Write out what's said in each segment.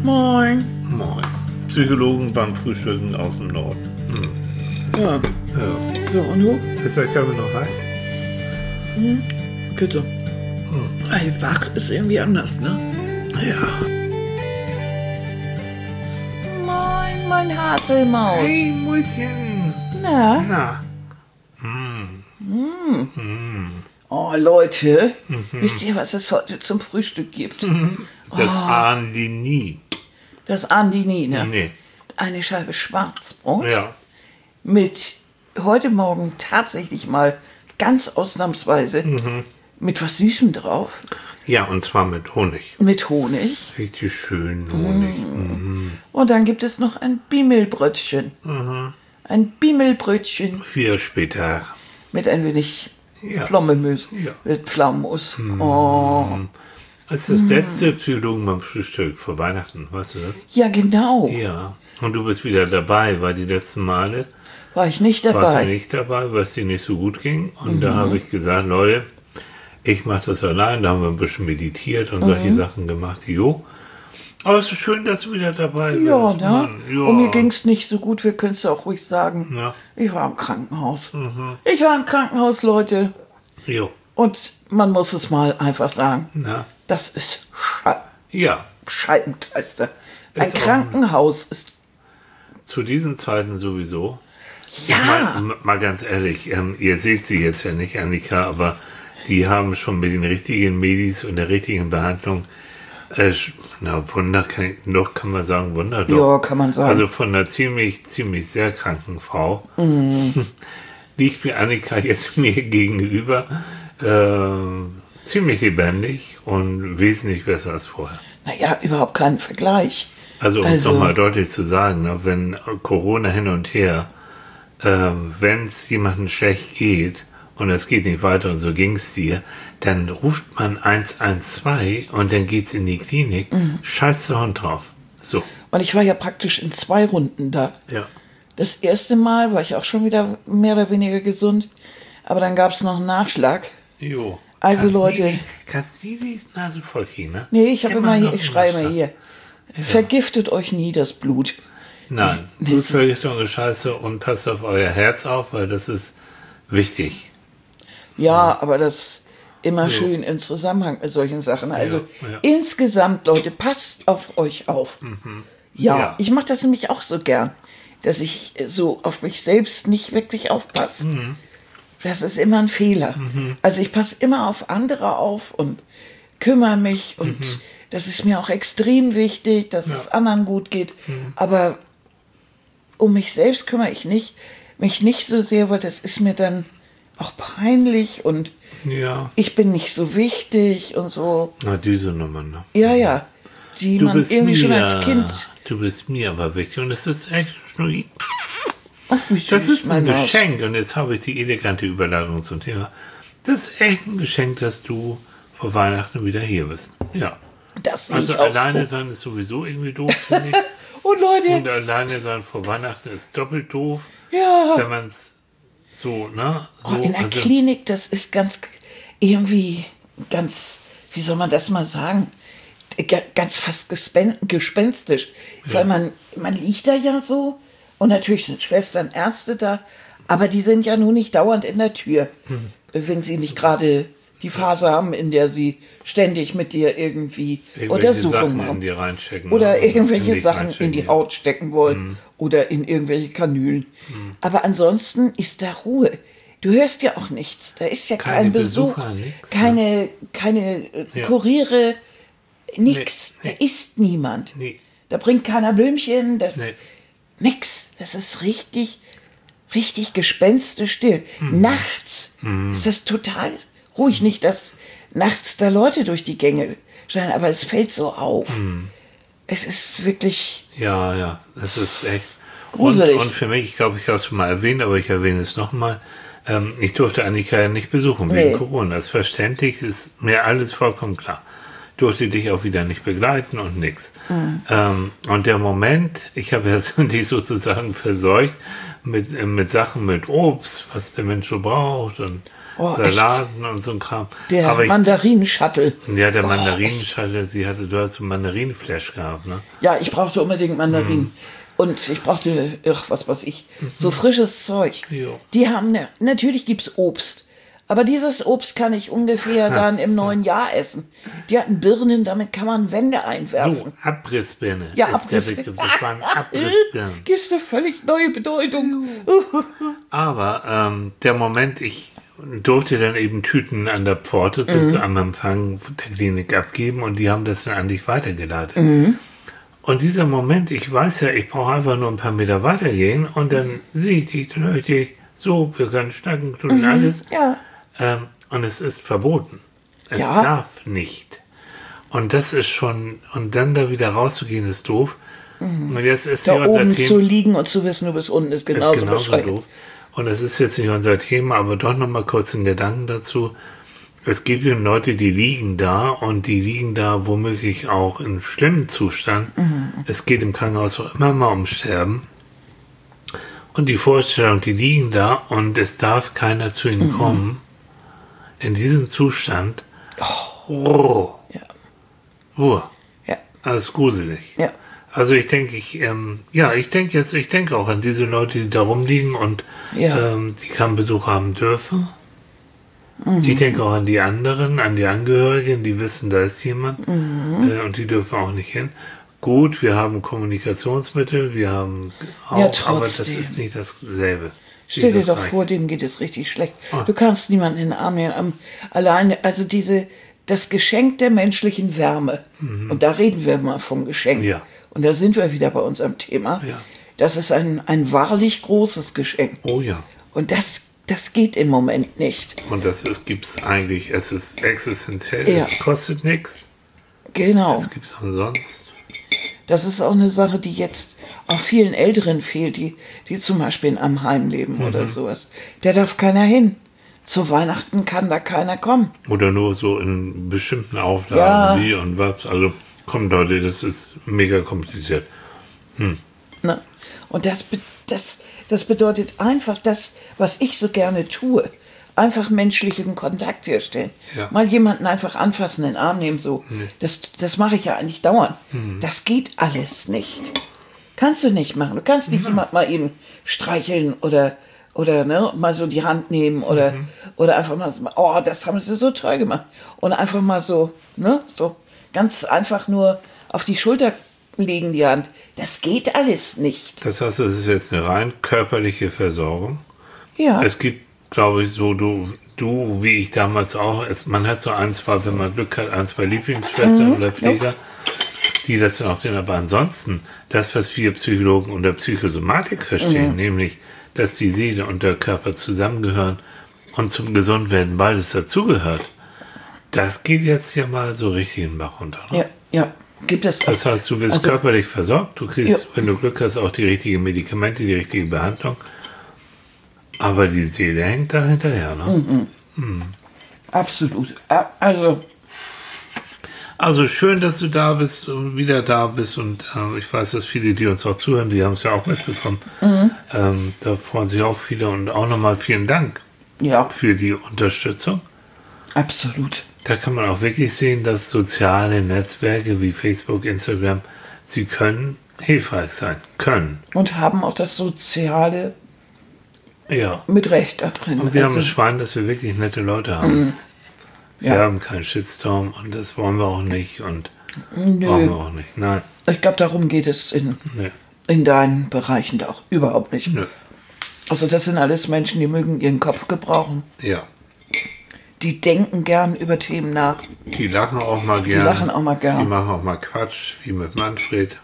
Moin. Moin. Psychologen beim Frühstücken aus dem Norden. Ja. Ja. So, und du? Ist der Körper noch heiß? Bitte. Ey, wach ist irgendwie anders, ne? Ja. Moin, mein Haselmaus. Hey, Mäuschen. Na? Na. Oh, Leute, wisst ihr, was es heute zum Frühstück gibt? Das ahnen die nie. Das Andini, ne? Nee. Eine Scheibe Schwarzbrot Ja. mit heute Morgen tatsächlich mal ganz ausnahmsweise mit was Süßem drauf, Ja, und zwar mit Honig. mit Honig. Richtig schön Honig. Und dann gibt es noch ein Bimmelbrötchen. Ein Bimmelbrötchen Viel später. mit ein wenig Ja. Plombemus, Ja. mit Pflaumenmus. Oh. Das ist das letzte Psychologen beim Frühstück vor Weihnachten, weißt du das? Ja, genau. Ja. Und du bist wieder dabei, weil die letzten Male War ich nicht warst du dabei. nicht dabei, weil es dir nicht so gut ging. Und da habe ich gesagt, Leute, ich mache das allein. Da haben wir ein bisschen meditiert und solche Sachen gemacht. Jo. Aber es ist schön, dass du wieder dabei bist. Ja, ne? Mann. Ja. Und mir ging es nicht so gut, wir können es ja auch ruhig sagen. Ja. Ich war im Krankenhaus. Ich war im Krankenhaus, Leute. Jo. Und man muss es mal einfach sagen. Na. Das ist Ja. Scheibenkleister. Ein Ist auch- Krankenhaus ist... Zu diesen Zeiten sowieso. Ja, Mal ganz ehrlich, ihr seht sie jetzt ja nicht, Annika, aber die haben schon mit den richtigen Medis und der richtigen Behandlung, Wunder, kann man sagen, Wunder doch. ja, kann man sagen. Also von einer ziemlich sehr kranken Frau liegt mir Annika jetzt mir gegenüber ziemlich lebendig und wesentlich besser als vorher. Naja, überhaupt kein Vergleich. Also um es nochmal deutlich zu sagen, ne, wenn Corona hin und her, wenn es jemandem schlecht geht und es geht nicht weiter und so ging es dir, dann ruft man 112 und dann geht's in die Klinik. Scheiß der Hund drauf. So. Und ich war ja praktisch in 2 Runden da. Ja. Das erste Mal war ich auch schon wieder mehr oder weniger gesund. Aber dann gab es noch einen Nachschlag. Jo. Also, Leute. Kannst du die Nase voll kriegen, ne? Nee, ich habe immer hier, noch ich schreibe einen hier. Vergiftet euch nie das Blut. Nein, Blutvergiftung ist scheiße und passt auf euer Herz auf, weil das ist wichtig. Ja, aber das immer schön in Zusammenhang mit solchen Sachen. Also ja. insgesamt, Leute, passt auf euch auf. Ja, Ja. ich mache das nämlich auch so gern, dass ich so auf mich selbst nicht wirklich aufpasse. Das ist immer ein Fehler. Also ich passe immer auf andere auf und kümmere mich und das ist mir auch extrem wichtig, dass es anderen gut geht. Aber um mich selbst kümmere ich mich nicht so sehr, weil das ist mir dann auch peinlich und Ja. ich bin nicht so wichtig und so. Na, diese Nummer, ne? Ja, die Du man bist irgendwie schon mir- als Kind... Du bist mir aber wichtig und es ist echt Schnurri. Ach, wie süß, Das ist ein mein Maus. Geschenk und jetzt habe ich die elegante Überleitung zum Thema. Das ist echt ein Geschenk, dass du vor Weihnachten wieder hier bist. Ja. Das sehe Also ich auch alleine so. sein ist sowieso irgendwie doof, finde ich. Und Leute, Und alleine sein vor Weihnachten ist doppelt doof, ja, wenn man es so, ne? So, oh, in der also- Klinik, das ist irgendwie ganz, wie soll man das mal sagen, ganz fast gespenstisch. Weil man liegt da ja so und natürlich sind Schwestern, Ärzte da, aber die sind ja nun nicht dauernd in der Tür, wenn sie nicht gerade die Phase haben, in der sie ständig mit dir irgendwie irgendwelche Untersuchungen Sachen machen. in dir reinstecken. Oder ne? irgendwelche dich Sachen reinstecken, in die ja. Haut stecken wollen oder in irgendwelche Kanülen. Aber ansonsten ist da Ruhe. Du hörst ja auch nichts. Da ist ja Keine kein Besuch, Besucher, nix, keine Kuriere, nix. Nee. Da ist niemand. Nee. Da bringt keiner Blümchen, Nee. nix. Das ist richtig gespenstisch still. Nachts ist das total ruhig. Nicht, dass nachts da Leute durch die Gänge scheinen, aber es fällt so auf. Es ist wirklich... Ja, das ist echt Gruselig. Und für mich, ich glaube, ich habe es schon mal erwähnt, aber ich erwähne es nochmal, ich durfte Annika ja nicht besuchen wegen Nee. Corona. Das ist verständlich, ist mir alles vollkommen klar. Durfte dich auch wieder nicht begleiten und nix. Und der Moment, ich habe ja dich sozusagen verseucht mit Sachen, mit Obst, was der Mensch so braucht und Oh, Salaten und so ein Kram. Der Aber Mandarinen-Shuttle. ja, der Mandarinen-Shuttle, du hast so einen Mandarinenflash gehabt, ne? Ja, ich brauchte unbedingt Mandarinen. Und ich brauchte, was weiß ich, so frisches Zeug. Jo. Die haben, natürlich gibt's Obst. Aber dieses Obst kann ich ungefähr dann im neuen Jahr essen. Die hatten Birnen, damit kann man Wände einwerfen. So, Abrissbirne. Ja, ist der Abrissbirne. Begriff. Das waren Abrissbirnen. Gibt's eine völlig neue Bedeutung. Aber der Moment, ich durfte dann eben Tüten an der Pforte am Empfang der Klinik abgeben und die haben das dann an dich weitergeleitet. Und dieser Moment, ich weiß ja, ich brauche einfach nur ein paar Meter weitergehen und dann sehe ich dich, dann höre ich dich, so, wir können schnacken, tun alles. Ja. Und es ist verboten. Es Ja. darf nicht. Und das ist schon, und dann da wieder rauszugehen, ist doof. Und jetzt ist Da hier unser oben Thema. zu liegen und zu wissen, du bist unten, ist genauso, Ist genauso bescheuert. doof. Und das ist jetzt nicht unser Thema, aber doch noch mal kurz einen Gedanken dazu. Es gibt eben Leute, die liegen da und die liegen da womöglich auch in schlimmem Zustand. Es geht im Krankenhaus auch immer mal um Sterben. Und die Vorstellung, die liegen da und es darf keiner zu ihnen kommen, in diesem Zustand, Ja. Ja. das ist gruselig. Ja. Also ich denke, ich denke auch an diese Leute, die da rumliegen und Ja. die keinen Besuch haben dürfen. Ich denke auch an die anderen, an die Angehörigen, die wissen, da ist jemand und die dürfen auch nicht hin. Gut, wir haben Kommunikationsmittel, wir haben auch, Ja, aber das trotzdem. ist nicht dasselbe. Stell dir Das doch reicht. vor, dem geht es richtig schlecht. Du kannst niemanden in den Arm nehmen. Alleine, also das Geschenk der menschlichen Wärme. Und da reden wir mal vom Geschenk. Ja. Und da sind wir wieder bei unserem Thema. Ja. Das ist ein wahrlich großes Geschenk. Oh ja. Und das geht im Moment nicht. Und gibt es eigentlich, es ist existenziell, Ja. es kostet nichts, Genau. es gibt es umsonst. Das ist auch eine Sache, die jetzt auch vielen Älteren fehlt, die zum Beispiel in einem Heim leben oder sowas. Da darf keiner hin. Zu Weihnachten kann da keiner kommen. Oder nur so in bestimmten Auflagen, Ja. wie und was. Also kommt Leute, das ist mega kompliziert. Ne? Und das bedeutet einfach das, was ich so gerne tue. Einfach menschlichen Kontakt herstellen. Ja. Mal jemanden einfach anfassen, in den Arm nehmen, so. Das mache ich ja eigentlich dauernd. Das geht alles nicht. Kannst du nicht machen. Du kannst nicht jemand mal eben streicheln oder ne, mal so die Hand nehmen oder einfach mal so, oh, das haben sie so toll gemacht. Und einfach mal so, ne, so ganz einfach nur auf die Schulter legen die Hand. Das geht alles nicht. Das heißt, es ist jetzt eine rein körperliche Versorgung. Ja. Es gibt, glaube ich, so du wie ich damals auch, man hat so ein, zwei, wenn man Glück hat, ein, zwei Lieblingsschwestern oder Pfleger, die das dann auch sehen. Aber ansonsten, das, was wir Psychologen unter Psychosomatik verstehen, nämlich, dass die Seele und der Körper zusammengehören und zum Gesundwerden beides dazugehört, das geht jetzt ja mal so richtig in den Bach runter. Ne? Ja. Gibt es. Das heißt, du wirst Also- körperlich versorgt, du kriegst, wenn du Glück hast, auch die richtigen Medikamente, die richtige Behandlung. Aber die Seele hängt da hinterher. Ne? Absolut. Also, Also schön, dass du da bist und wieder da bist. Und ich weiß, dass viele, die uns auch zuhören, die haben es ja auch mitbekommen. Da freuen sich auch viele. Und auch nochmal vielen Dank ja, für die Unterstützung. absolut. Da kann man auch wirklich sehen, dass soziale Netzwerke wie Facebook, Instagram, sie können hilfreich sein. Können. Und haben auch das Soziale Ja. mit Recht da drin. Und wir haben Also, das Schwein, dass wir wirklich nette Leute haben. Wir Ja. haben keinen Shitstorm und das wollen wir auch nicht und Nö. brauchen wir auch nicht. Nein, Ich glaube, darum geht es nee, in deinen Bereichen da auch überhaupt nicht. nö. Also das sind alles Menschen, die mögen ihren Kopf gebrauchen. Ja, Die denken gern über Themen nach. die lachen auch mal gern. lachen auch mal gern. Die machen auch mal Quatsch, wie mit Manfred.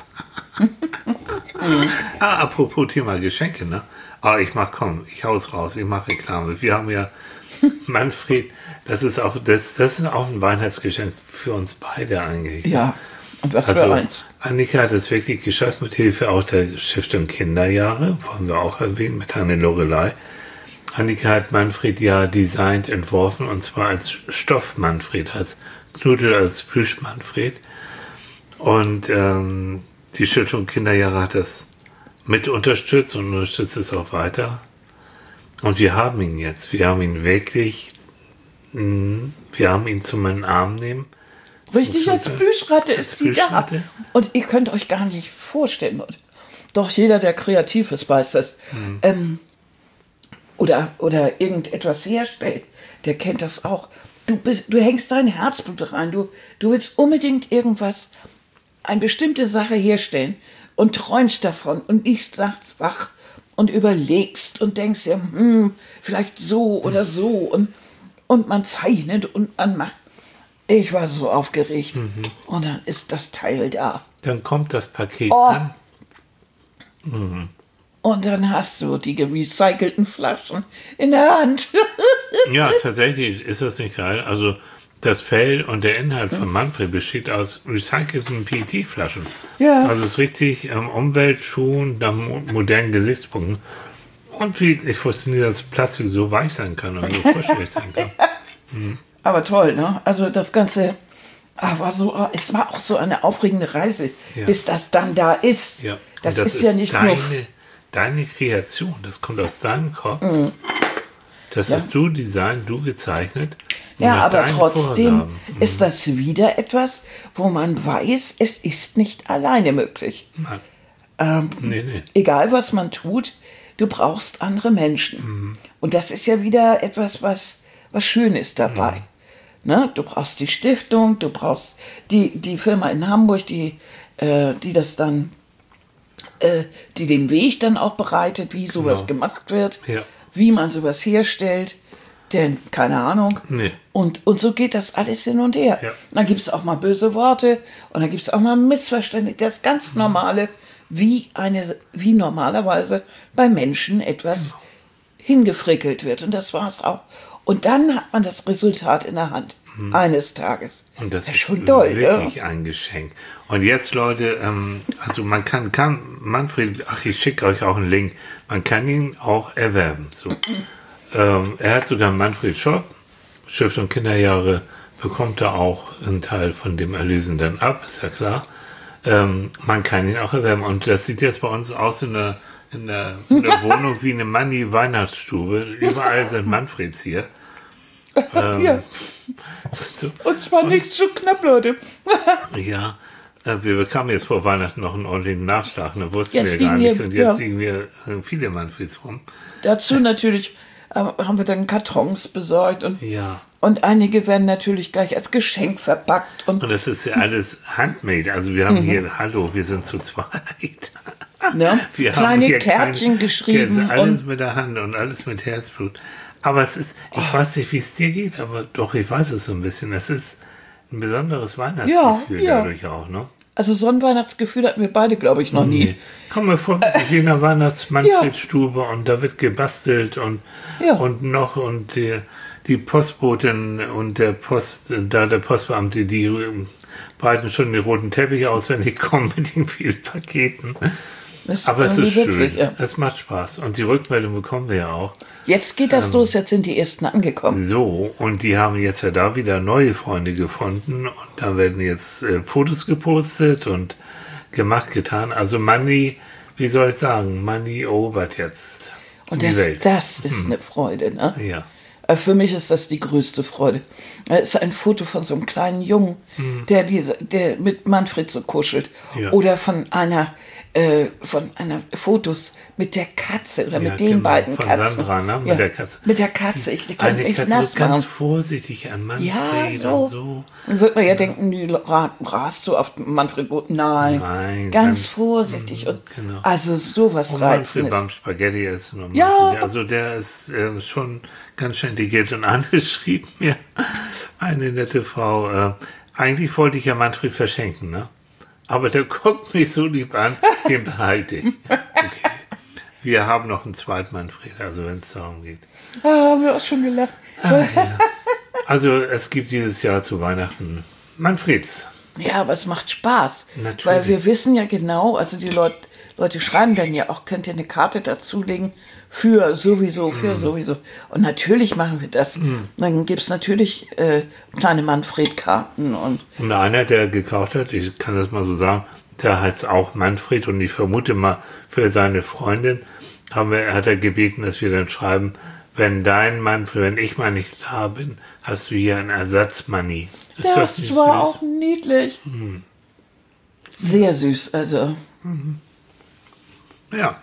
Apropos Thema Geschenke, ne? Aber ich hau's raus, ich mache Reklame. Wir haben ja Manfred, das ist auch ein Weihnachtsgeschenk für uns beide eigentlich. Ja, und was Also für eins. Annika hat es wirklich geschafft, mit Hilfe auch der Stiftung Kinderjahre, wollen wir auch erwähnen, mit Hanne Lorelei. Annika hat Manfred ja designt, entworfen, und zwar als Stoff-Manfred, als Knudel, als Plüsch-Manfred. Und die Stiftung Kinderjahre hat das mit unterstützt und unterstützt es auch weiter. Und wir haben ihn jetzt. Wir haben ihn wirklich, wir haben ihn zu meinem Arm nehmen. Richtig, als Plüschratte ist die da. Und ihr könnt euch gar nicht vorstellen. Doch jeder, der kreativ ist, weiß das. Oder irgendetwas herstellt, der kennt das auch. Du hängst dein Herzblut rein. Du willst unbedingt irgendwas, eine bestimmte Sache herstellen und träumst davon und liegst nachts wach und überlegst und denkst dir, vielleicht so oder so. Und man zeichnet und man macht. Ich war so aufgeregt. Und dann ist das Teil da. Dann kommt das Paket an. Und dann hast du die recycelten Flaschen in der Hand. Ja, tatsächlich ist das nicht geil. Also das Fell und der Inhalt von Manfred besteht aus recycelten PET-Flaschen. Ja. Also es ist richtig umweltschonend, modernen Gesichtspunkten. Und ich wusste nie, dass Plastik so weich sein kann und so kuschelig sein kann. Aber toll, ne? Also das Ganze es war auch so eine aufregende Reise, bis das dann da ist. Ja. Das ist ja nicht nur deine Kreation, das kommt aus deinem Kopf. Das hast du designt, du gezeichnet. Ja, aber trotzdem ist das wieder etwas, wo man weiß, es ist nicht alleine möglich. Nee. Egal, was man tut, du brauchst andere Menschen. Und das ist ja wieder etwas, was schön ist dabei. Ne? Du brauchst die Stiftung, du brauchst die Firma in Hamburg, die das dann, die den Weg dann auch bereitet, wie sowas gemacht wird, wie man sowas herstellt. Denn, keine Ahnung. Nee. Und so geht das alles hin und her. Ja. Und dann gibt es auch mal böse Worte und dann gibt es auch mal Missverständnisse. Das ganz Normale, wie normalerweise bei Menschen etwas hingefrickelt wird. Und das war es auch. Und dann hat man das Resultat in der Hand. Eines Tages. Und das ist schon toll, wirklich ein Geschenk. Und jetzt, Leute, also man kann Manfred, ich schicke euch auch einen Link, man kann ihn auch erwerben. So. Er hat sogar einen Manfred Shop, Stiftung Kinderjahre, bekommt er auch einen Teil von dem Erlösen dann ab, ist ja klar. Man kann ihn auch erwerben. Und das sieht jetzt bei uns aus in der Wohnung wie eine Manni-Weihnachtsstube. Überall sind Manfreds hier. Ja. So. Und zwar nicht zu knapp, Leute. Ja, wir bekamen jetzt vor Weihnachten noch einen ordentlichen Nachschlag, ne, wussten wir gar nicht. Und jetzt liegen wir viele Manfreds rum. Dazu natürlich haben wir dann Kartons besorgt und einige werden natürlich gleich als Geschenk verpackt. Und das ist ja alles handmade. Also wir haben hier, hallo, wir sind zu zweit. Ne? Wir kleine haben Kärtchen geschrieben. Alles mit der Hand und alles mit Herzblut. Aber es ist, ich weiß nicht, wie es dir geht, aber doch, ich weiß es so ein bisschen. Es ist ein besonderes Weihnachtsgefühl dadurch auch, ne? Also so ein Weihnachtsgefühl hatten wir beide, glaube ich, noch nie. Komm mir vor, ich gehe in der Weihnachtsmanfredstube und da wird gebastelt und die Postbotin und der Postbeamte, die breiten schon den roten Teppich aus, wenn die kommen mit den vielen Paketen. Aber es ist witzig, schön. Ja. Es macht Spaß. Und die Rückmeldung bekommen wir ja auch. Jetzt geht das los, jetzt sind die ersten angekommen. So, und die haben jetzt ja da wieder neue Freunde gefunden. Und da werden jetzt Fotos gepostet und gemacht, getan. Also Manni, wie soll ich sagen, Manni erobert jetzt und die Welt. Das ist eine Freude, ne? Ja. Für mich ist das die größte Freude. Es ist ein Foto von so einem kleinen Jungen, der mit Manfred so kuschelt. Ja. Oder von einer Fotos mit der Katze oder mit den beiden von Katzen. Sandra, ne? Mit der Katze. Mit der Katze. Ich kann mich Katze nass so ganz vorsichtig an Manfred und so. Dann wird man ja denken, rast du auf Manfred? Nein, ganz vorsichtig. Und also sowas Reizendes. Beim Spaghetti essen. Und also der ist schon ganz schön integriert. Und Anne schrieb mir, eine nette Frau, eigentlich wollte ich ja Manfred verschenken, ne? Aber der guckt mich so lieb an, den behalte ich. Okay. Wir haben noch einen zweiten Manfred, also wenn es darum geht. Haben wir auch schon gelacht. Ja. Also es gibt dieses Jahr zu Weihnachten Manfreds. Ja, aber es macht Spaß. Natürlich. Weil wir wissen ja genau, also die Leute schreiben dann ja auch, könnt ihr eine Karte dazulegen für sowieso. Und natürlich machen wir das. Dann gibt es natürlich kleine Manfred-Karten. Und einer, der gekauft hat, ich kann das mal so sagen, der heißt auch Manfred und ich vermute mal für seine Freundin, hat er gebeten, dass wir dann schreiben, wenn ich mal nicht da bin, hast du hier einen Ersatzmoney. Das war auch niedlich. Sehr süß, also. Ja.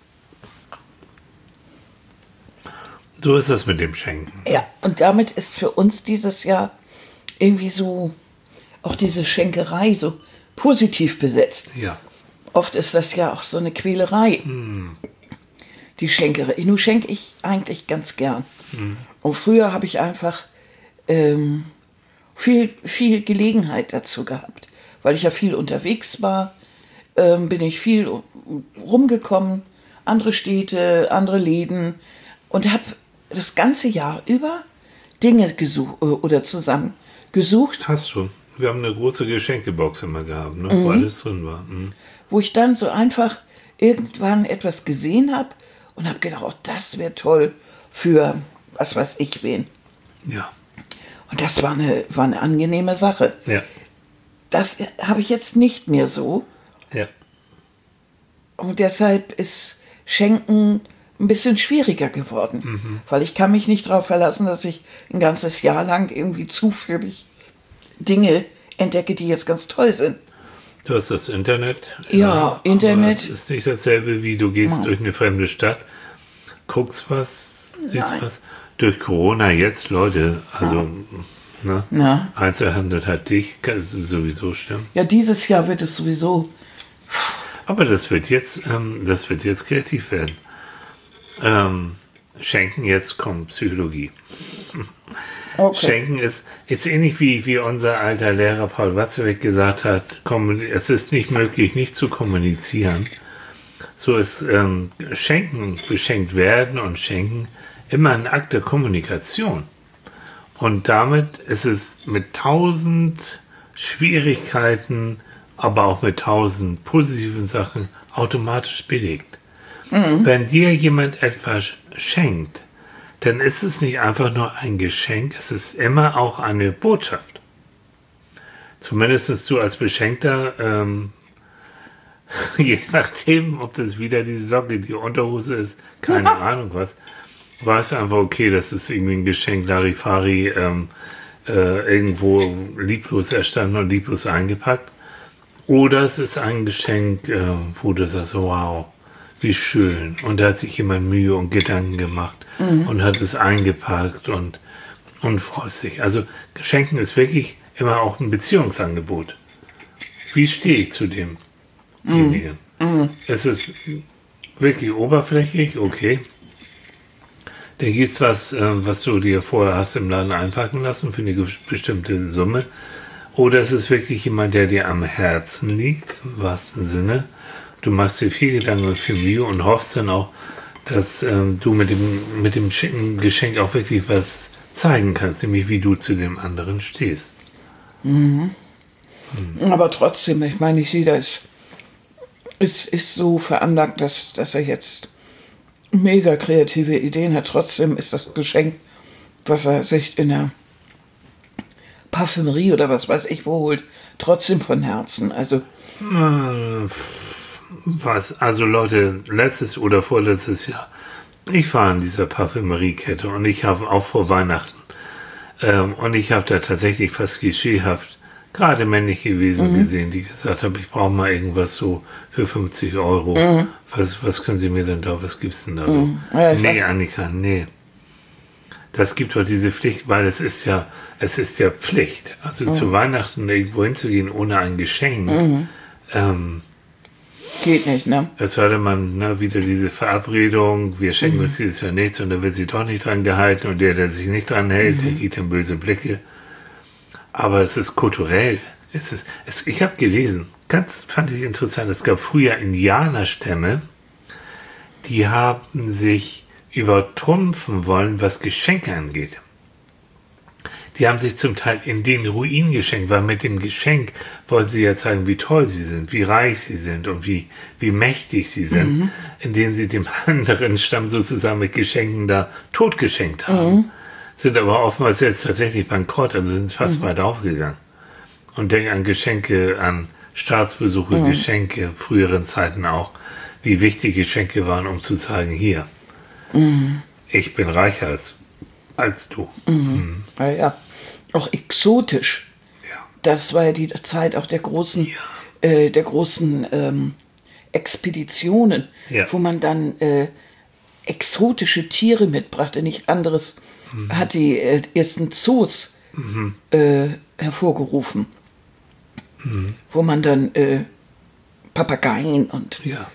So ist das mit dem Schenken. Ja, und damit ist für uns dieses Jahr irgendwie so auch diese Schenkerei so positiv besetzt. Ja. Oft ist das ja auch so eine Quälerei. Die Schenkerei. Nun schenke ich eigentlich ganz gern. Und früher habe ich einfach viel Gelegenheit dazu gehabt. Weil ich ja viel unterwegs war, bin ich viel rumgekommen, andere Städte, andere Läden und habe das ganze Jahr über Dinge gesucht oder zusammengesucht. Hast du. Wir haben eine große Geschenkebox immer gehabt, ne, wo alles drin war. Wo ich dann so einfach irgendwann etwas gesehen habe und habe gedacht, oh, das wäre toll für was weiß ich wen. Ja. Und das war eine angenehme Sache. Ja. Das habe ich jetzt nicht mehr so. Ja. Und deshalb ist Schenken ein bisschen schwieriger geworden. Weil ich kann mich nicht darauf verlassen, dass ich ein ganzes Jahr lang irgendwie zufällig Dinge entdecke, die jetzt ganz toll sind. Du hast das Internet. Ja, Internet. Es ist nicht dasselbe, wie du gehst durch eine fremde Stadt, guckst was, siehst Nein. was. Durch Corona jetzt, Leute, also ne, Na. Einzelhandel hat dich, kann es sowieso stimmen. Ja, dieses Jahr wird es sowieso. Aber das wird jetzt kreativ werden. Schenken, jetzt kommt Psychologie. Okay. Schenken ist jetzt ähnlich wie unser alter Lehrer Paul Watzlawick gesagt hat, es ist nicht möglich, nicht zu kommunizieren. So ist Schenken, beschenkt werden und Schenken immer ein Akt der Kommunikation. Und damit ist es mit 1000 Schwierigkeiten, aber auch mit 1000 positiven Sachen automatisch belegt. Wenn dir jemand etwas schenkt, dann ist es nicht einfach nur ein Geschenk, es ist immer auch eine Botschaft. Zumindest du als Beschenkter, je nachdem, ob das wieder die Socke, die Unterhose ist, keine Ahnung was, war es einfach okay, das ist irgendwie ein Geschenk Larifari irgendwo lieblos erstanden und lieblos eingepackt. Oder es ist ein Geschenk, wo du sagst, wow, wie schön. Und da hat sich jemand Mühe und Gedanken gemacht und hat es eingepackt und freut sich. Also Geschenken ist wirklich immer auch ein Beziehungsangebot. Wie stehe ich zu demjenigen? Es ist wirklich oberflächlich, okay. Da gibt es was du dir vorher hast im Laden einpacken lassen für eine bestimmte Summe. Oder es ist wirklich jemand, der dir am Herzen liegt, im wahrsten Sinne. Du machst dir viel Gedanken und viel Mühe und hoffst dann auch, dass du mit dem schicken Geschenk auch wirklich was zeigen kannst, nämlich wie du zu dem anderen stehst. Aber trotzdem, ich meine, ich sehe das. Es ist so veranlagt, dass er jetzt mega kreative Ideen hat. Trotzdem ist das Geschenk, was er sich in der Parfümerie oder was weiß ich wo holt, trotzdem von Herzen. Also Also Leute, letztes oder vorletztes Jahr, ich war in dieser Parfümeriekette und ich habe auch vor Weihnachten und ich habe da tatsächlich fast klischeehaft gerade männliche Wesen gesehen, die gesagt haben, ich brauche mal irgendwas so für 50 Euro. Was können Sie mir denn da, was gibt's denn da so? Ja, nee, Annika, nee. Das gibt doch diese Pflicht, weil es ist ja Pflicht. Also zu Weihnachten irgendwo hinzugehen ohne ein Geschenk. geht nicht, ne? Als hatte man wieder diese Verabredung, wir schenken uns dieses Jahr nichts und dann wird sich doch nicht dran gehalten und der sich nicht dran hält, der kriegt dann böse Blicke. Aber es ist kulturell. Ich habe gelesen, fand ich interessant, es gab früher Indianerstämme, die haben sich übertrumpfen wollen, was Geschenke angeht. Die haben sich zum Teil in den Ruin geschenkt, weil mit dem Geschenk wollten sie ja zeigen, wie toll sie sind, wie reich sie sind und wie mächtig sie sind, indem sie dem anderen Stamm sozusagen mit Geschenken da totgeschenkt haben. Sind aber oftmals jetzt tatsächlich bankrott, also sind fast weit aufgegangen. Und denken an Geschenke, an Staatsbesuche, Geschenke, früheren Zeiten auch. wie wichtig Geschenke waren, um zu zeigen, hier, ich bin reicher als du. Ja. Auch exotisch. Ja. Das war ja die Zeit auch der großen Expeditionen, Ja. wo man dann exotische Tiere mitbrachte, nicht anderes hat die ersten Zoos hervorgerufen, wo man dann Papageien und Ja.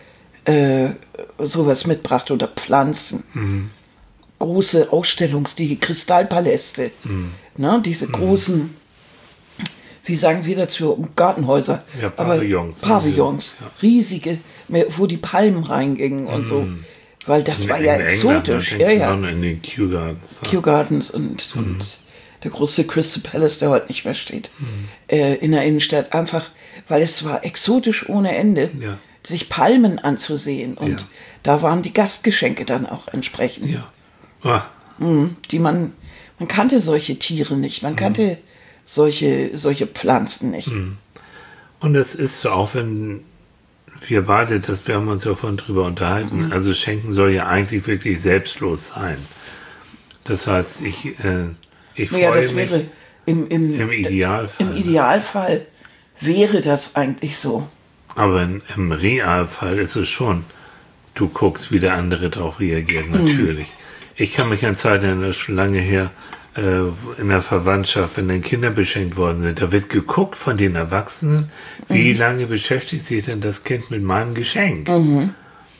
sowas mitbrachte oder Pflanzen. Große die Kristallpaläste, ne, diese großen, wie sagen wir dazu, Gartenhäuser. Ja, Pavillons. Aber Pavillons, Ja. riesige, wo die Palmen reingingen und so. Weil das war ja exotisch. In den Kew Gardens. Kew Gardens und der große Crystal Palace, der heute nicht mehr steht, in der Innenstadt. Einfach, weil es war exotisch ohne Ende, Ja. sich Palmen anzusehen. Und Ja. da waren die Gastgeschenke dann auch entsprechend. Ja. Ah, Die man kannte solche Tiere nicht, man kannte solche Pflanzen nicht. und es ist so, auch wenn wir beide, wir haben uns ja vorhin drüber unterhalten, also Schenken soll ja eigentlich wirklich selbstlos sein. Das heißt, ich Naja, freue das mich wäre im Idealfall. Im Idealfall wäre das eigentlich so. Aber im Realfall ist es schon, du guckst, wie der andere darauf reagiert, natürlich. Ich kann mich an Zeiten erinnern, das ist schon lange her, in der Verwandtschaft, wenn dann Kinder beschenkt worden sind, da wird geguckt von den Erwachsenen, wie lange beschäftigt sich denn das Kind mit meinem Geschenk? Und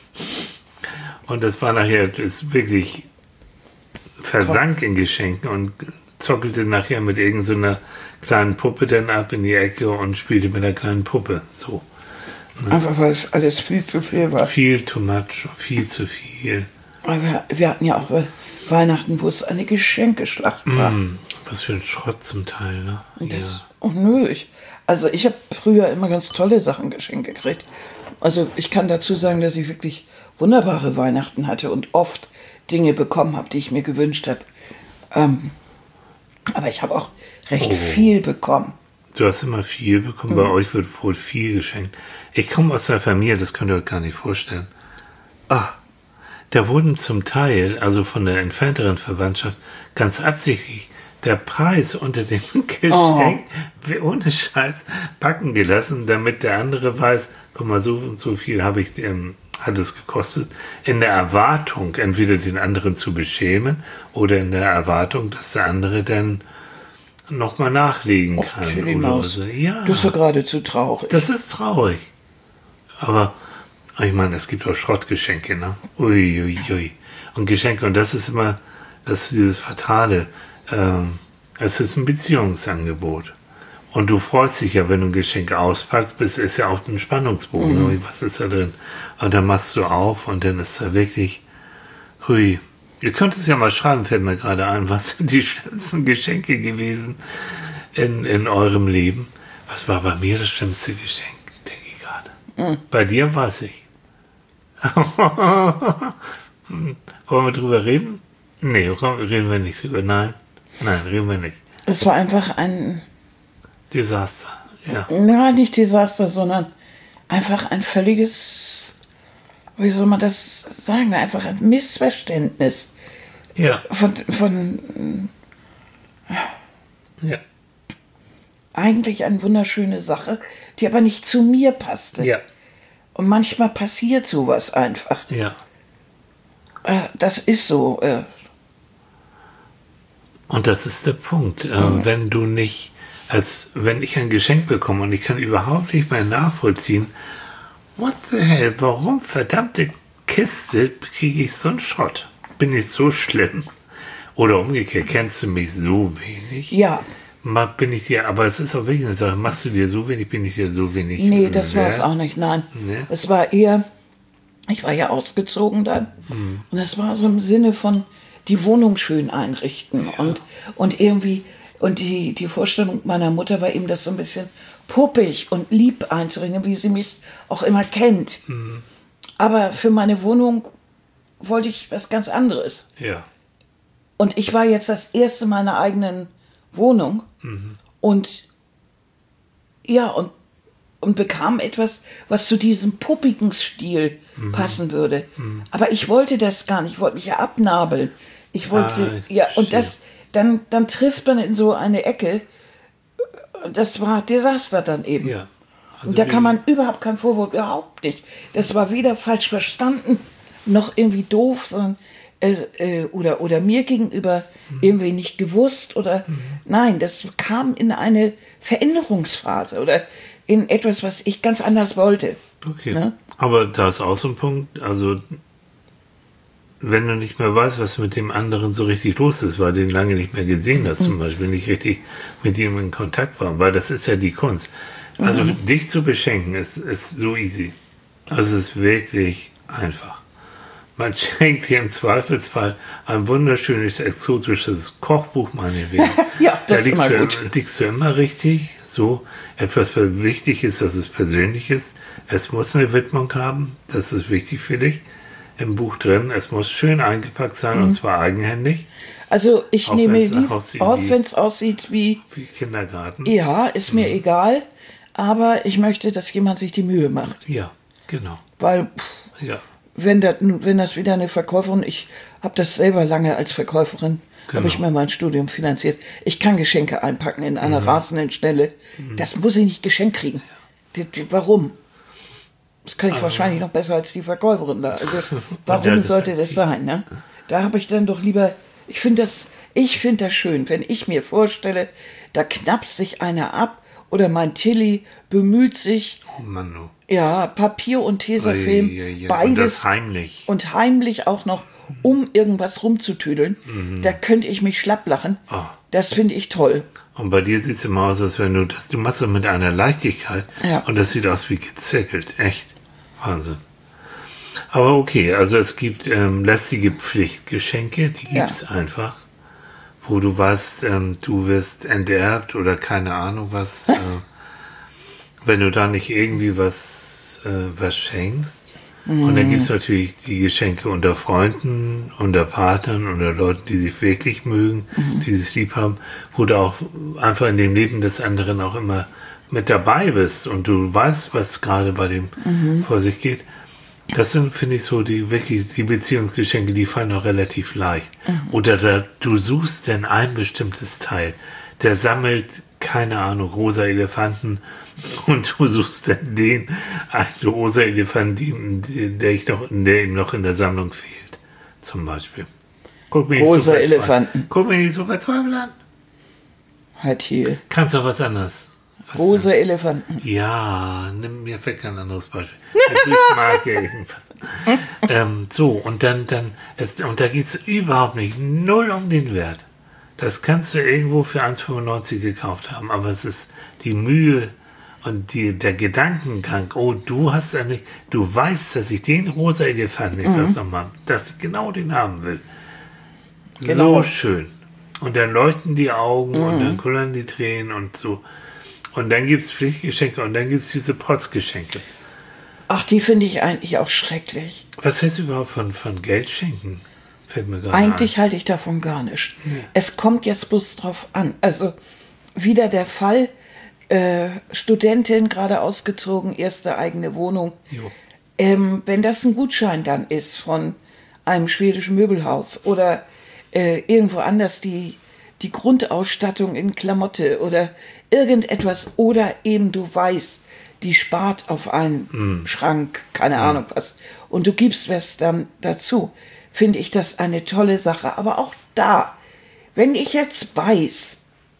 das war nachher, das wirklich versank in Geschenken und zockelte nachher mit irgendeiner kleinen Puppe dann ab in die Ecke und spielte mit der kleinen Puppe. So. Einfach weil es alles viel zu viel war. Viel too much, viel zu viel. Aber wir hatten ja auch Weihnachten, wo es eine Geschenkeschlacht war. Was für ein Schrott zum Teil, ne? Und das unnötig. Also ich habe früher immer ganz tolle Sachen geschenkt gekriegt. Also ich kann dazu sagen, dass ich wirklich wunderbare Weihnachten hatte und oft Dinge bekommen habe, die ich mir gewünscht habe. Aber ich habe auch recht viel bekommen. Du hast immer viel bekommen, bei euch wird wohl viel geschenkt. Ich komme aus einer Familie, das könnt ihr euch gar nicht vorstellen. Da wurden zum Teil, also von der entfernteren Verwandtschaft, ganz absichtlich der Preis unter dem Geschenk ohne Scheiß backen gelassen, damit der andere weiß, guck mal, so und so viel hat es gekostet, in der Erwartung, entweder den anderen zu beschämen oder in der Erwartung, dass der andere dann nochmal nachlegen kann. Oder so. Ja, Du bist doch geradezu traurig. das ist traurig. Aber ich meine, es gibt auch Schrottgeschenke, ne? Uiuiui. Und Geschenke, und das ist immer, das ist dieses Fatale. Es ist ein Beziehungsangebot. Und du freust dich ja, wenn du ein Geschenk auspackst, ist ja auch ein Spannungsbogen. Was ist da drin? Und dann machst du auf und dann ist da wirklich, hui. Ihr könnt es ja mal schreiben, fällt mir gerade ein, was sind die schlimmsten Geschenke gewesen in eurem Leben? Was war bei mir das schlimmste Geschenk, denke ich gerade. Bei dir weiß ich. Wollen wir drüber reden? Nee, reden wir nicht drüber. Nein, reden wir nicht. Es war einfach ein, Desaster, ja. nicht Desaster, sondern einfach ein völliges, wie soll man das sagen, einfach ein Missverständnis. Ja. Von Ja. eigentlich eine wunderschöne Sache, die aber nicht zu mir passte. Ja. Und manchmal passiert sowas einfach. Ja. Das ist so. Und das ist der Punkt. Wenn du nicht, wenn ich ein Geschenk bekomme und ich kann überhaupt nicht mehr nachvollziehen, what the hell, warum verdammte Kiste kriege ich so einen Schrott? Bin ich so schlimm? Oder umgekehrt, kennst du mich so wenig? Ja. Bin ich dir, aber es ist auch wirklich eine Sache, machst du dir so wenig, bin ich dir so wenig Nee, das war es auch nicht, nein. Nee? Es war eher, ich war ja ausgezogen dann. Und es war so im Sinne von die Wohnung schön einrichten. Ja. Und irgendwie, und die Vorstellung meiner Mutter war eben, das so ein bisschen puppig und lieb einzurichten, wie sie mich auch immer kennt. Aber für meine Wohnung wollte ich was ganz anderes. Ja. Und ich war jetzt das erste Mal in meiner eigenen Wohnung. Und ja, und und bekam etwas, was zu diesem puppigen Stil passen würde. Aber ich wollte das gar nicht, ich wollte mich ja abnabeln. Ich wollte, und das, dann trifft man in so eine Ecke, das war Desaster dann eben. Ja. Also und da kann man überhaupt keinen Vorwurf, überhaupt nicht. Das war weder falsch verstanden, noch irgendwie doof, sondern oder mir gegenüber irgendwie nicht gewusst oder nein, das kam in eine Veränderungsphase oder in etwas, was ich ganz anders wollte. Okay. Ne? Aber da ist auch so ein Punkt, also wenn du nicht mehr weißt, was mit dem anderen so richtig los ist, weil du ihn lange nicht mehr gesehen hast, zum Beispiel nicht richtig mit ihm in Kontakt war, weil das ist ja die Kunst. Also dich zu beschenken ist so easy. Also es ist wirklich einfach. Man schenkt dir im Zweifelsfall ein wunderschönes, exotisches Kochbuch, meinetwegen. Ja, das Da ist immer gut. liegst du immer richtig. So, etwas, was wichtig ist, dass es persönlich ist. Es muss eine Widmung haben. Das ist wichtig für dich. Im Buch drin. Es muss schön eingepackt sein und zwar eigenhändig. Also ich Auch nehme wenn's lieb aussieht aus, wie- wenn es aussieht wie, Wie Kindergarten. ja, ist mir egal, aber ich möchte, dass jemand sich die Mühe macht. Ja, genau. Weil Ja, wenn das wieder eine Verkäuferin, ich habe das selber lange als Verkäuferin, habe ich mir mein Studium finanziert. Ich kann Geschenke einpacken in einer rasenden Schnelle. Das muss ich nicht geschenkt kriegen. Warum? Das kann ich wahrscheinlich noch besser als die Verkäuferin da. Also warum sollte das sein? Ne? Da habe ich dann doch lieber, ich finde das schön, wenn ich mir vorstelle, da knapst sich einer ab oder mein Tilly bemüht sich, oh Mann, oh. ja, Papier und Tesafilm, Und beides das heimlich. und heimlich auch noch, um irgendwas rumzutüdeln. Da könnte ich mich schlapp lachen. Oh. Das finde ich toll. Und bei dir sieht es immer aus, als wenn du machst das mit einer Leichtigkeit. Ja. Und das sieht aus wie gezirkelt. Echt. Wahnsinn. Aber okay, also es gibt lästige Pflichtgeschenke, die Ja. gibt's einfach. Wo du weißt, du wirst enterbt oder keine Ahnung was. Wenn du da nicht irgendwie was schenkst. Und dann gibt es natürlich die Geschenke unter Freunden, unter Partnern, unter Leuten, die sich wirklich mögen, die sich lieb haben, wo du auch einfach in dem Leben des anderen auch immer mit dabei bist und du weißt, was gerade bei dem vor sich geht. Das sind, finde ich, so die Beziehungsgeschenke, die fallen auch relativ leicht. Oder du suchst denn ein bestimmtes Teil, der sammelt, keine Ahnung, rosa Elefanten und du suchst dann den rosa Elefanten, der ihm noch in der Sammlung fehlt, zum Beispiel. Guck mich Rosa Elefanten. Guck mich nicht so verzweifelt an. Halt hier. Kannst du was anderes? Was Rosa Elefanten. Ja, mir fällt kein anderes Beispiel. Eine Briefmarke, irgendwas. So, und dann da geht es überhaupt nicht, null um den Wert. Das kannst du irgendwo für 1,95 gekauft haben, aber es ist die Mühe und der Gedankengang, oh, du weißt, dass ich den rosa Elefanten, ich sag's nochmal, dass ich genau den haben will. Genau. So schön. Und dann leuchten die Augen und dann kullern die Tränen und so. Und dann gibt es Pflichtgeschenke und dann gibt es diese Protzgeschenke. Ach, die finde ich eigentlich auch schrecklich. Was hältst du überhaupt von Geld schenken? Fällt mir gerade Eigentlich halte ich davon gar nicht. Es kommt jetzt bloß drauf an. Also wieder der Fall, Studentin, gerade ausgezogen, erste eigene Wohnung. Jo. Wenn das ein Gutschein dann ist von einem schwedischen Möbelhaus oder irgendwo anders die Grundausstattung in Klamotte oder irgendetwas oder eben du weißt, die spart auf einen Schrank, keine Ahnung was, und du gibst was dann dazu, finde ich das eine tolle Sache. Aber auch da, wenn ich jetzt weiß,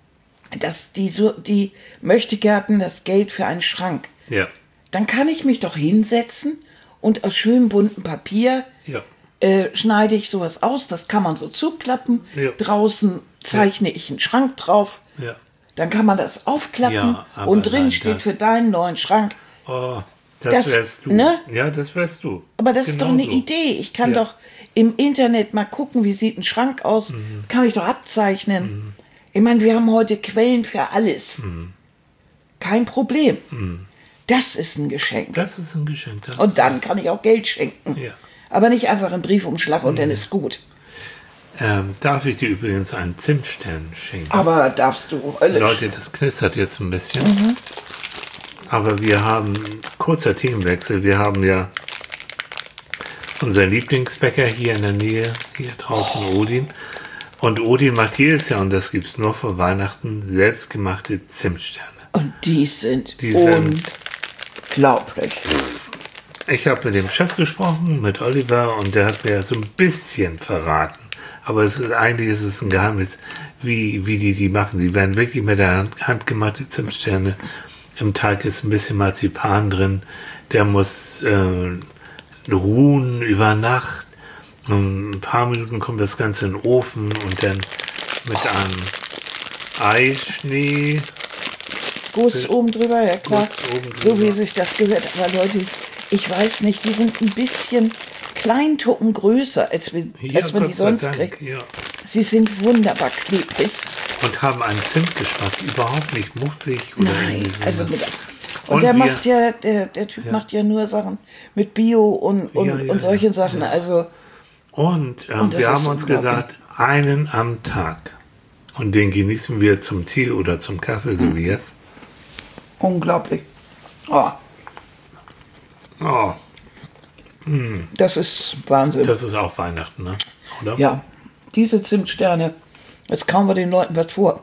dass die Möchtegärten das Geld für einen Schrank, Ja. dann kann ich mich doch hinsetzen und aus schönem bunten Papier Ja. schneide ich sowas aus, das kann man so zuklappen. Ja. Draußen zeichne ich einen Schrank drauf. Ja. Dann kann man das aufklappen Ja, aber und drin nein, steht das- für deinen neuen Schrank. Oh, Das- das wärst du. ne? Ja, das wärst du. Aber das ist doch eine Genau so. Idee. Ich kann Ja. doch im Internet mal gucken, wie sieht ein Schrank aus. Kann ich doch abzeichnen. Ich meine, wir haben heute Quellen für alles. Kein Problem. Das ist ein Geschenk. Das ist ein Geschenk. Das Und dann kann ich auch Geld schenken. Ja. Aber nicht einfach einen Briefumschlag und dann ist gut. Darf ich dir übrigens einen Zimtstern schenken? Aber darfst du höllisch. Leute, das knistert jetzt ein bisschen. Aber wir haben, kurzer Themenwechsel, wir haben ja unseren Lieblingsbäcker hier in der Nähe, hier draußen Odin. Und Odin macht jedes Jahr, und das gibt es nur vor Weihnachten, selbstgemachte Zimtsterne. Und die sind unglaublich. Ich habe mit dem Chef gesprochen, mit Oliver, und der hat mir so ein bisschen verraten. Aber eigentlich ist es ein Geheimnis, wie die machen. Die werden wirklich mit der Hand gemachte Zimtsterne. Im Teig ist ein bisschen Marzipan drin. Der muss ruhen über Nacht. Und ein paar Minuten kommt das Ganze in den Ofen und dann mit einem Eischnee. Guss oben drüber, ja klar. Oben drüber. So wie sich das gehört. Aber Leute, ich weiß nicht, die sind ein bisschen Kleintucken größer, als man die sonst kriegt. Ja. Sie sind wunderbar klebrig. Und haben einen Zimtgeschmack, überhaupt nicht muffig oder Nein, so. also der Typ macht ja nur Sachen mit Bio und solche Sachen. Ja. Also Und wir haben uns gesagt, einen am Tag. Und den genießen wir zum Tee oder zum Kaffee, so wie jetzt. Unglaublich. Oh. Oh, Das ist Wahnsinn. das ist auch Weihnachten, ne? Oder? Ja, diese Zimtsterne, jetzt kauen wir den Leuten was vor.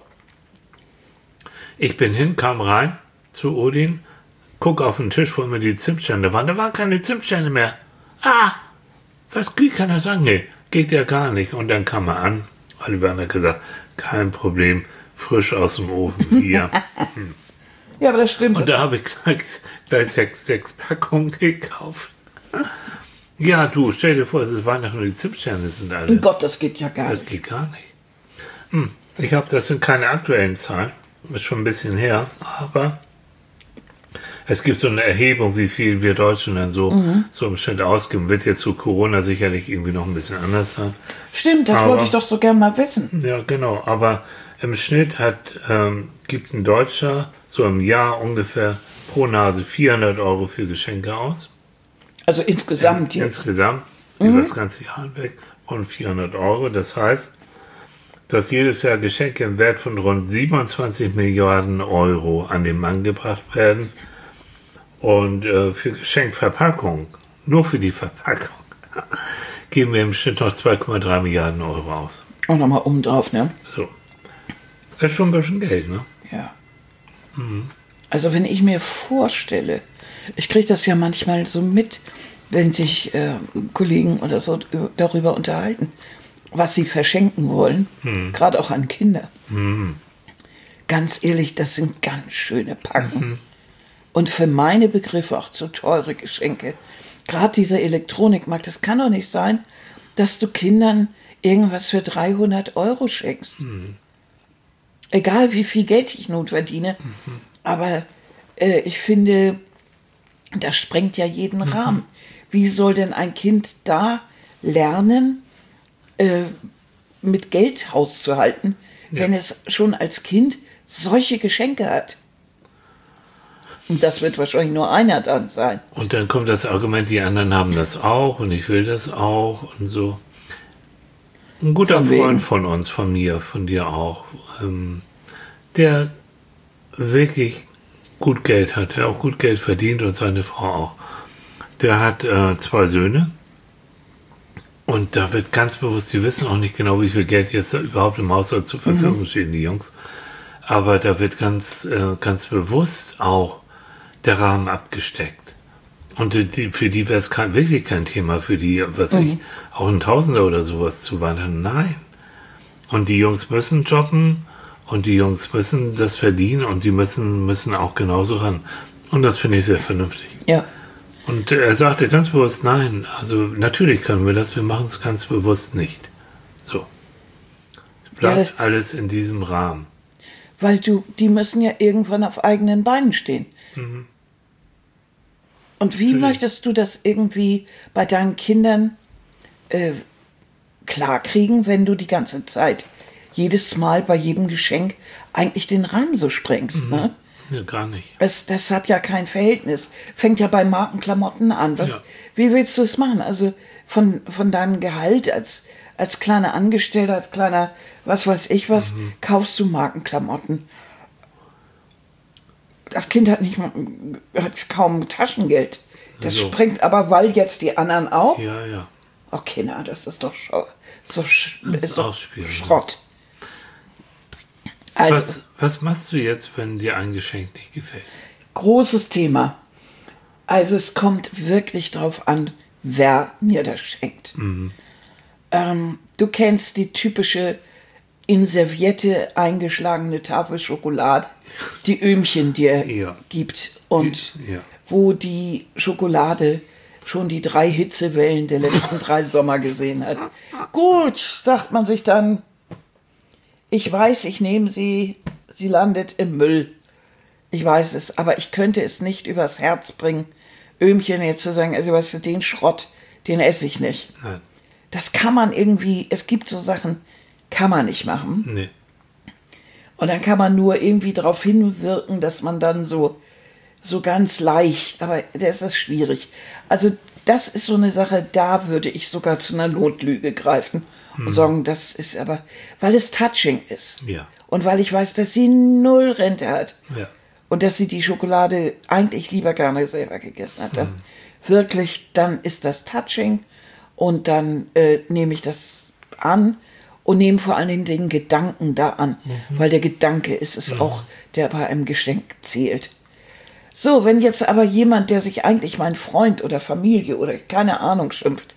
Ich bin hin, kam rein zu Odin, guck auf den Tisch, wo immer die Zimtsterne waren. Da waren keine Zimtsterne mehr. Wie kann er sagen? Nee, geht ja gar nicht. Und dann kam er an. Oliver hat gesagt, kein Problem, frisch aus dem Ofen hier. Ja, aber das stimmt. Und da habe ich gleich sechs Packungen gekauft. Ja, du, stell dir vor, es ist Weihnachten und die Zimtsterne sind alle. Oh Gott, das geht ja gar Das nicht. geht gar nicht. Ich glaube, das sind keine aktuellen Zahlen. Ist schon ein bisschen her. Aber es gibt so eine Erhebung, wie viel wir Deutschen dann so im Schnitt ausgeben. Wird jetzt zu Corona sicherlich irgendwie noch ein bisschen anders sein. Stimmt, das wollte ich doch so gern mal wissen. Ja, genau. Aber im Schnitt gibt ein Deutscher so im Jahr ungefähr pro Nase 400 Euro für Geschenke aus. Also insgesamt jetzt. Insgesamt, über das ganze Jahr hinweg, rund 400 Euro. Das heißt, dass jedes Jahr Geschenke im Wert von rund 27 Milliarden Euro an den Mann gebracht werden. Und für Geschenkverpackung, nur für die Verpackung, geben wir im Schnitt noch 2,3 Milliarden Euro aus. Auch nochmal oben drauf, ne? So. Das ist schon ein bisschen Geld, ne? Ja. Also wenn ich mir vorstelle, ich kriege das ja manchmal so mit, wenn sich Kollegen oder so darüber unterhalten, was sie verschenken wollen, gerade auch an Kinder. Ganz ehrlich, das sind ganz schöne Packen. Und für meine Begriffe auch zu teure Geschenke. Gerade dieser Elektronikmarkt, das kann doch nicht sein, dass du Kindern irgendwas für 300 Euro schenkst. Egal wie viel Geld ich nun verdiene. Aber ich finde, das sprengt ja jeden Rahmen. Wie soll denn ein Kind da lernen, mit Geld Haus zu halten, wenn es schon als Kind solche Geschenke hat? Und das wird wahrscheinlich nur einer dann sein. Und dann kommt das Argument, die anderen haben das auch und ich will das auch und so. Ein guter Freund von uns, von mir, von dir auch, der wirklich gut Geld hat, der auch gut Geld verdient und seine Frau auch. Der hat 2 Söhne und da wird ganz bewusst, die wissen auch nicht genau, wie viel Geld jetzt überhaupt im Haushalt zur Verfügung steht, die Jungs. Aber da wird ganz bewusst auch der Rahmen abgesteckt. Und für die wäre es wirklich kein Thema, für die, auch ein Tausender oder sowas zu wandern. Nein. Und die Jungs müssen jobben und die Jungs müssen das verdienen und die müssen auch genauso ran. Und das finde ich sehr vernünftig. Ja. Und er sagte ganz bewusst, nein, also natürlich können wir das, wir machen es ganz bewusst nicht. So. Es bleibt alles in diesem Rahmen. Weil die müssen ja irgendwann auf eigenen Beinen stehen. Und wie möchtest du das irgendwie bei deinen Kindern klarkriegen, wenn du die ganze Zeit, jedes Mal bei jedem Geschenk eigentlich den Rahmen so sprengst, ne? Ja, gar nicht. Das hat ja kein Verhältnis. Fängt ja bei Markenklamotten an. Wie willst du es machen? Also von deinem Gehalt als kleiner Angestellter, als kleiner was weiß ich was, kaufst du Markenklamotten. Das Kind hat kaum Taschengeld. Das So. springt aber, weil jetzt die anderen auch. Ja, ja. Okay, na, das ist doch ist auch doch schwierig. Schrott. Also, Was machst du jetzt, wenn dir ein Geschenk nicht gefällt? großes Thema. Also es kommt wirklich drauf an, wer mir das schenkt. Du kennst die typische in Serviette eingeschlagene Tafel Schokolade, die Öhmchen dir Ja. gibt und Ja. wo die Schokolade schon die 3 Hitzewellen der letzten 3 Sommer gesehen hat. Gut, sagt man sich dann, ich weiß, ich nehme sie landet im Müll. Ich weiß es, aber ich könnte es nicht übers Herz bringen, Öhmchen jetzt zu sagen, also weißt du, den Schrott, den esse ich nicht. Nein. Das kann man irgendwie, es gibt so Sachen, kann man nicht machen. Nee. Und dann kann man nur irgendwie darauf hinwirken, dass man dann so ganz leicht, aber das ist schwierig. Also das ist so eine Sache, da würde ich sogar zu einer Notlüge greifen und sagen, das ist aber, weil es touching ist. Ja. Und weil ich weiß, dass sie 0 Rente hat. Ja. Und dass sie die Schokolade eigentlich lieber gerne selber gegessen hat. Dann wirklich, dann ist das touching und dann nehme ich das an und nehme vor allen Dingen den Gedanken da an, weil der Gedanke ist es auch, der bei einem Geschenk zählt. So, wenn jetzt aber jemand, der sich eigentlich mein Freund oder Familie oder keine Ahnung schimpft,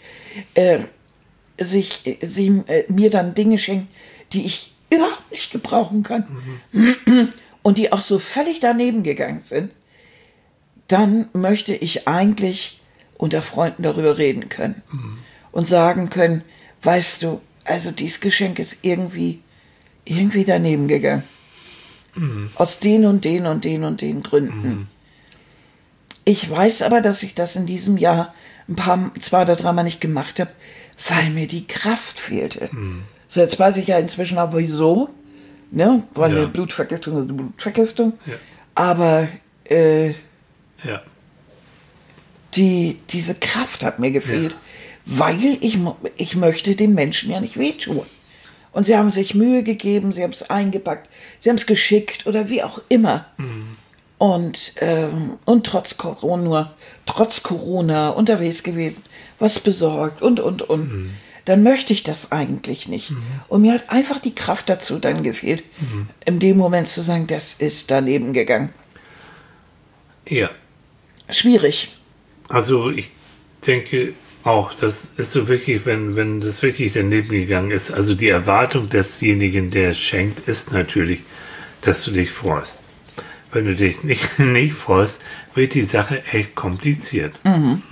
mir dann Dinge schenkt, die ich überhaupt nicht gebrauchen kann und die auch so völlig daneben gegangen sind, dann möchte ich eigentlich unter Freunden darüber reden können und sagen können, weißt du, also dieses Geschenk ist irgendwie daneben gegangen. Aus den und den und den und den Gründen. Ich weiß aber, dass ich das in diesem Jahr 2 oder 3 Mal nicht gemacht habe, weil mir die Kraft fehlte. So, jetzt weiß ich ja inzwischen auch wieso, ne? Weil eine Blutvergiftung ist eine Blutvergiftung. Ja. Aber Ja. diese Kraft hat mir gefehlt, weil ich möchte den Menschen ja nicht wehtun. Und sie haben sich Mühe gegeben, sie haben es eingepackt, sie haben es geschickt oder wie auch immer. Und trotz Corona unterwegs gewesen, was besorgt und. Dann möchte ich das eigentlich nicht. Und mir hat einfach die Kraft dazu dann gefehlt, in dem Moment zu sagen, das ist daneben gegangen. Ja. Schwierig. Also ich denke auch, das ist so wirklich, wenn das wirklich daneben gegangen ist, also die Erwartung desjenigen, der schenkt, ist natürlich, dass du dich freust. Wenn du dich nicht freust, wird die Sache echt kompliziert. Ne?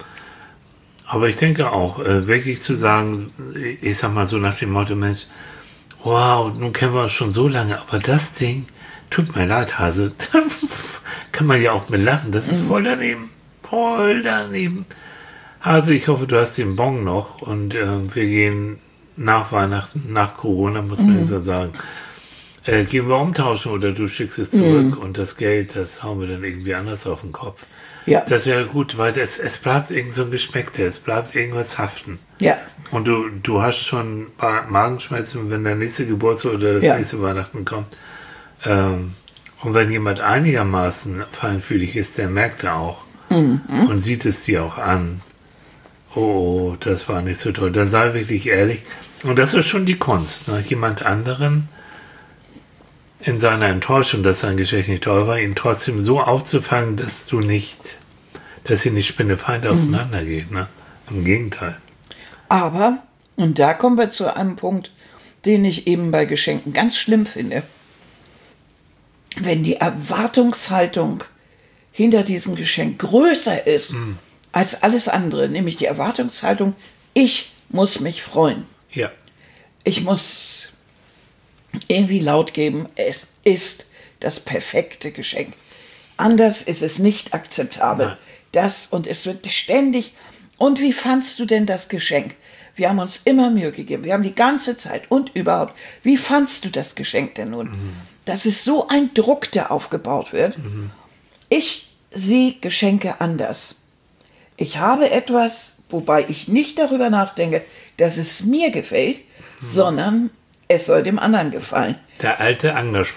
Aber ich denke auch, wirklich zu sagen, ich sag mal so nach dem Motto, Mensch, wow, nun kennen wir uns schon so lange, aber das Ding, tut mir leid, Hase, kann man ja auch mit lachen, das ist voll daneben. Voll daneben. Also ich hoffe, du hast den Bon noch und wir gehen nach Weihnachten, nach Corona, muss man jetzt so sagen, gehen wir umtauschen oder du schickst es zurück und das Geld, das hauen wir dann irgendwie anders auf den Kopf. Ja. Das wäre gut, weil es bleibt irgend so ein Geschmäckle, es bleibt irgendwas haften. Ja. Und du hast schon Magenschmerzen, wenn der nächste Geburtstag oder das nächste Weihnachten kommt. Und wenn jemand einigermaßen feinfühlig ist, der merkt er auch und sieht es dir auch an. Oh, das war nicht so toll. Dann sei wirklich ehrlich. Und das ist schon die Kunst, ne? Jemand anderen in seiner Enttäuschung, dass sein Geschenk nicht toll war, ihn trotzdem so aufzufangen, dass ihr nicht spinnefeind auseinandergeht. Ne? Im Gegenteil. Aber, und da kommen wir zu einem Punkt, den ich eben bei Geschenken ganz schlimm finde. Wenn die Erwartungshaltung hinter diesem Geschenk größer ist als alles andere, nämlich die Erwartungshaltung, ich muss mich freuen. Ja. Ich muss irgendwie laut geben, es ist das perfekte Geschenk. Anders ist es nicht akzeptabel. Nein. Und es wird ständig. Und wie fandst du denn das Geschenk? Wir haben uns immer Mühe gegeben. Wir haben die ganze Zeit und überhaupt. Wie fandst du das Geschenk denn nun? Das ist so ein Druck, der aufgebaut wird. Ich sehe Geschenke anders. Ich habe etwas, wobei ich nicht darüber nachdenke, dass es mir gefällt, sondern es soll dem anderen gefallen. Der alte Anglerspruch.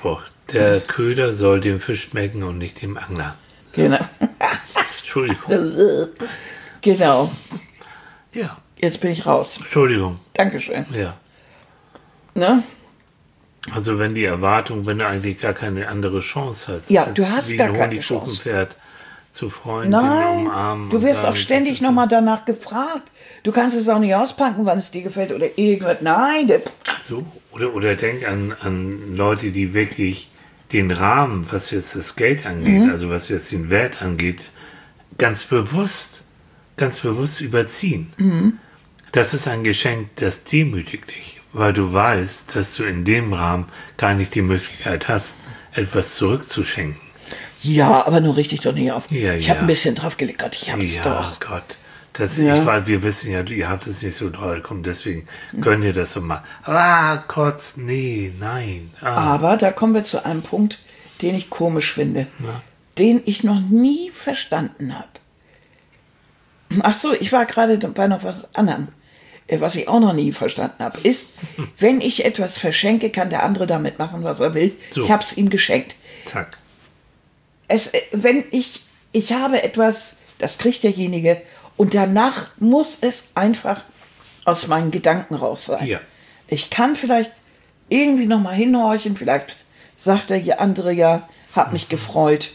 Der Köder soll dem Fisch schmecken und nicht dem Angler. Genau. Entschuldigung. Genau. Ja. Jetzt bin ich raus. Entschuldigung. Dankeschön. Ja. Ne? Also wenn du eigentlich gar keine andere Chance hast. Ja, du hast gar keine Chance. Wie ein Honigkuchenpferd zu Freunden Nein, umarmen. du wirst sagen, auch ständig nochmal danach gefragt. Du kannst es auch nicht auspacken, wann es dir gefällt oder irgendwas. Nein. So, oder denk an Leute, die wirklich den Rahmen, was jetzt das Geld angeht, also was jetzt den Wert angeht, ganz bewusst überziehen. Das ist ein Geschenk, das demütigt dich, weil du weißt, dass du in dem Rahmen gar nicht die Möglichkeit hast, etwas zurückzuschenken. Ja, aber nur richtig doch nicht auf. Ja, ich habe ein bisschen drauf gelegt. Gott, ich habe es doch. Gott. Ich weiß, wir wissen ja, ihr habt es nicht so toll, komm, deswegen könnt ihr das so machen. Gott, nee, nein. Aber da kommen wir zu einem Punkt, den ich komisch finde, den ich noch nie verstanden habe. Ach so, ich war gerade bei noch was anderem. Was ich auch noch nie verstanden habe, ist, wenn ich etwas verschenke, kann der andere damit machen, was er will. So. Ich habe es ihm geschenkt. Zack. Wenn ich habe etwas, das kriegt derjenige und danach muss es einfach aus meinen Gedanken raus sein. Ja. Ich kann vielleicht irgendwie nochmal hinhorchen, vielleicht sagt der andere ja, hat mich gefreut.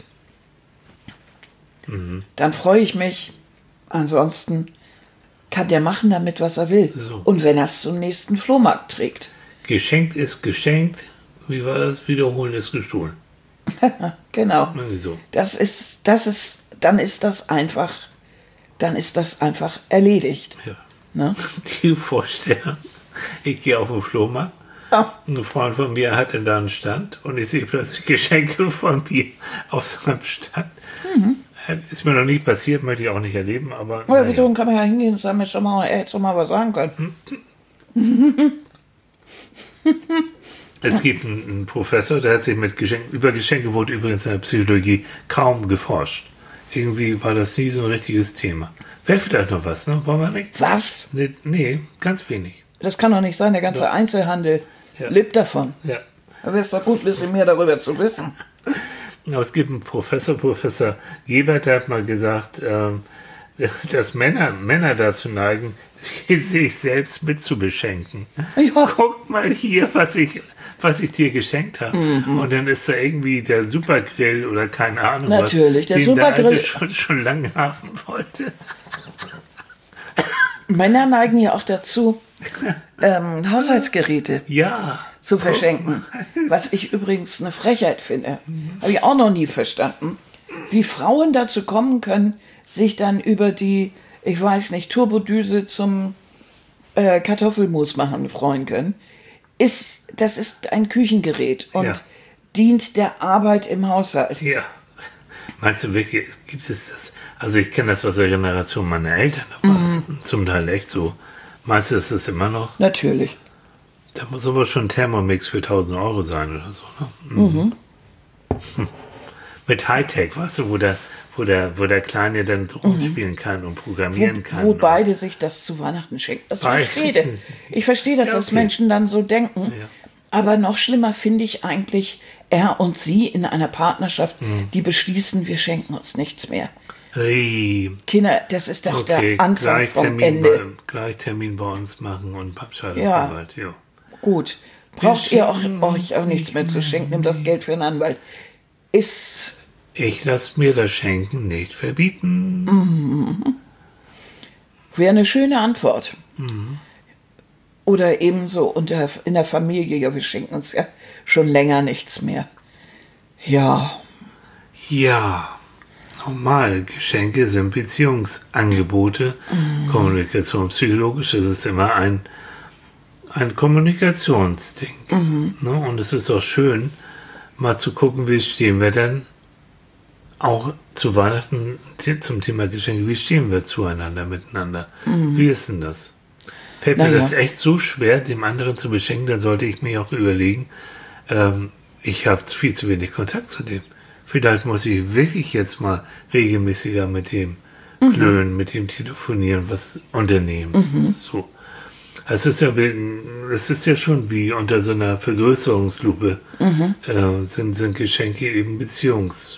Dann freue ich mich. Ansonsten kann der machen damit, was er will. So. Und wenn er es zum nächsten Flohmarkt trägt. Geschenkt ist geschenkt. Wie war das? Wiederholen ist gestohlen. Genau. So. Dann ist das einfach erledigt. Ja. Ne? Die Vorstellung, ich gehe auf den Flohmarkt, ein Freund von mir hatte da einen Stand und ich sehe plötzlich Geschenke von mir auf seinem Stand. Ist mir noch nie passiert, möchte ich auch nicht erleben, aber... Ja, wieso kann man ja hingehen und sagen, er hätte doch mal was sagen können. Es gibt einen Professor, der hat sich über Geschenke wurde übrigens in der Psychologie kaum geforscht. Irgendwie war das nie so ein richtiges Thema. Wäre vielleicht noch was, ne? Wollen wir nicht? Was? Nee, ganz wenig. Das kann doch nicht sein, der ganze Einzelhandel lebt davon. Ja. Da wäre es doch gut, ein bisschen mehr darüber zu wissen. Aber es gibt einen Professor Gebert, der hat mal gesagt, dass Männer dazu neigen, sich selbst mitzubeschenken. Ja. Guck mal hier, was ich dir geschenkt habe. Und dann ist da irgendwie der Supergrill oder keine Ahnung natürlich, was, der Supergrill schon lange haben wollte. Männer neigen ja auch dazu, Haushaltsgeräte zu verschenken. Was ich übrigens eine Frechheit finde. Habe ich auch noch nie verstanden. Wie Frauen dazu kommen können, sich dann über die, ich weiß nicht, Turbodüse zum Kartoffelmus machen freuen können. Das ist ein Küchengerät und dient der Arbeit im Haushalt. Ja. Meinst du wirklich, gibt es das? Also ich kenne das aus der Generation meiner Eltern, da war es zum Teil echt so. Meinst du, das ist immer noch? Natürlich. Da muss aber schon ein Thermomix für 1.000 Euro sein oder so, ne? Mit Hightech, weißt du, wo der Kleine dann rumspielen kann und programmieren kann. Wo beide sich das zu Weihnachten schenken. Das verstehe ich. Ich verstehe, dass das Menschen dann so denken. Ja. Aber noch schlimmer finde ich eigentlich, er und sie in einer Partnerschaft, die beschließen, wir schenken uns nichts mehr. Hey. Kinder, das ist doch der Anfang vom Ende. Gleich Termin bei uns machen und Pappscheidersarbeit. Ja. Gut. Braucht ihr euch auch nichts mehr zu schenken, nehmt das Geld für einen Anwalt. Ich lasse mir das Schenken nicht verbieten. Wäre eine schöne Antwort. Oder ebenso in der Familie, ja, wir schenken uns ja schon länger nichts mehr. Ja. Ja, normal. Geschenke sind Beziehungsangebote. Kommunikation, psychologisch ist es immer ein Kommunikationsding. Ne? Und es ist auch schön, mal zu gucken, wie stehen wir denn auch zu Weihnachten zum Thema Geschenke, wie stehen wir zueinander, miteinander? Wie ist denn das? Fällt mir das echt so schwer, dem anderen zu beschenken, dann sollte ich mir auch überlegen, ich habe viel zu wenig Kontakt zu dem. Vielleicht muss ich wirklich jetzt mal regelmäßiger mit dem klönen, mit dem telefonieren, was unternehmen. So. Es ist ja schon wie unter so einer Vergrößerungslupe sind Geschenke eben Beziehungstests,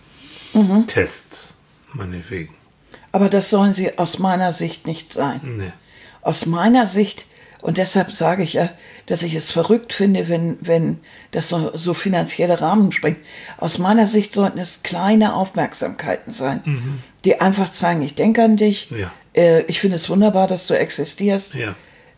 meinetwegen. Aber das sollen sie aus meiner Sicht nicht sein. Nee. Aus meiner Sicht, und deshalb sage ich ja, dass ich es verrückt finde, wenn das so finanzielle Rahmen springt. Aus meiner Sicht sollten es kleine Aufmerksamkeiten sein, die einfach zeigen, ich denke an dich, Ja. Ich finde es wunderbar, dass du existierst. Ja.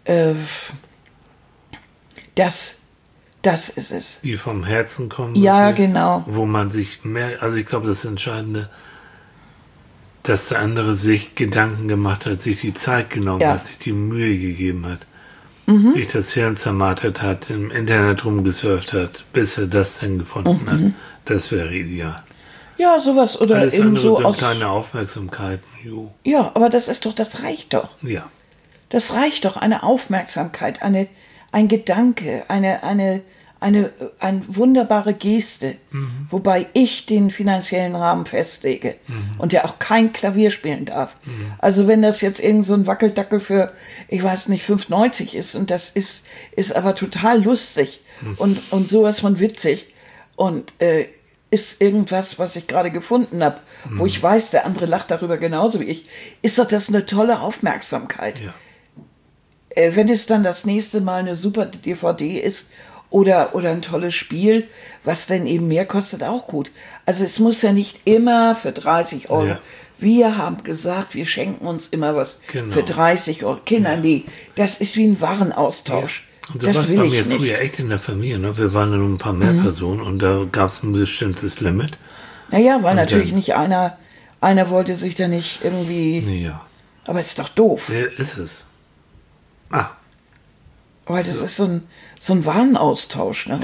Das ist es. Die vom Herzen kommen. Ja, möglichst, genau. Wo man sich merkt, also ich glaube, das Entscheidende, dass der andere sich Gedanken gemacht hat, sich die Zeit genommen Ja. hat, sich die Mühe gegeben hat, sich das Hirn zermartert hat, im Internet rumgesurft hat, bis er das dann gefunden hat. Das wäre ideal. Ja, sowas oder Alles eben andere so sind aus. kleine Aufmerksamkeiten. Jo. Ja, aber das reicht doch. Ja. Das reicht doch, eine Aufmerksamkeit, ein Gedanke, eine wunderbare Geste, wobei ich den finanziellen Rahmen festlege und der auch kein Klavier spielen darf. Also wenn das jetzt irgend so ein Wackeldackel für, ich weiß nicht, 5,90 ist und das ist aber total lustig und sowas von witzig und ist irgendwas, was ich gerade gefunden habe, wo ich weiß, der andere lacht darüber genauso wie ich, ist doch das eine tolle Aufmerksamkeit. Ja. Wenn es dann das nächste Mal eine super DVD ist oder ein tolles Spiel, was dann eben mehr kostet, auch gut. Also es muss ja nicht immer für 30 Euro. Ja. Wir haben gesagt, wir schenken uns immer was Genau. für 30 Euro. Kinder, nee, das ist wie ein Warenaustausch. Und so Das war will bei ich mir nicht. früher echt in der Familie. Ne? Wir waren ja nur ein paar mehr Personen und da gab es ein bestimmtes Limit. Naja, weil natürlich dann- nicht einer wollte sich da nicht irgendwie, Ja, aber ist doch doof. der ist es. Ah, Weil das ist so ein Warenaustausch. Ne?